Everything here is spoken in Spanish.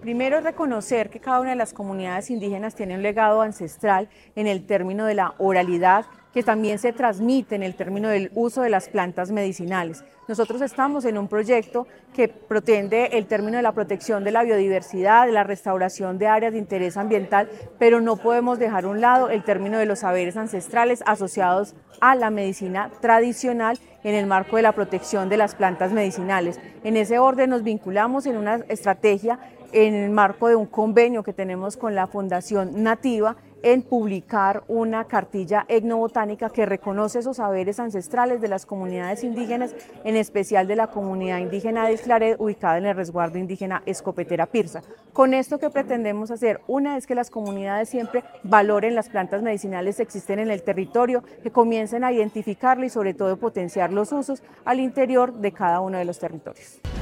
Primero es reconocer que cada una de las comunidades indígenas tiene un legado ancestral en el término de la oralidad, que también se transmite en el término del uso de las plantas medicinales. Nosotros estamos en un proyecto que pretende el término de la protección de la biodiversidad, de la restauración de áreas de interés ambiental, pero no podemos dejar a un lado el término de los saberes ancestrales asociados a la medicina tradicional en el marco de la protección de las plantas medicinales. En ese orden nos vinculamos en una estrategia en el marco de un convenio que tenemos con la Fundación Nativa en publicar una cartilla etnobotánica que reconoce esos saberes ancestrales de las comunidades indígenas, en especial de la comunidad indígena de Isclaret, ubicada en el resguardo indígena Escopetera Pirsa. Con esto, ¿qué pretendemos hacer? Una es que las comunidades siempre valoren las plantas medicinales que existen en el territorio, que comiencen a identificarlas y sobre todo potenciar los usos al interior de cada uno de los territorios.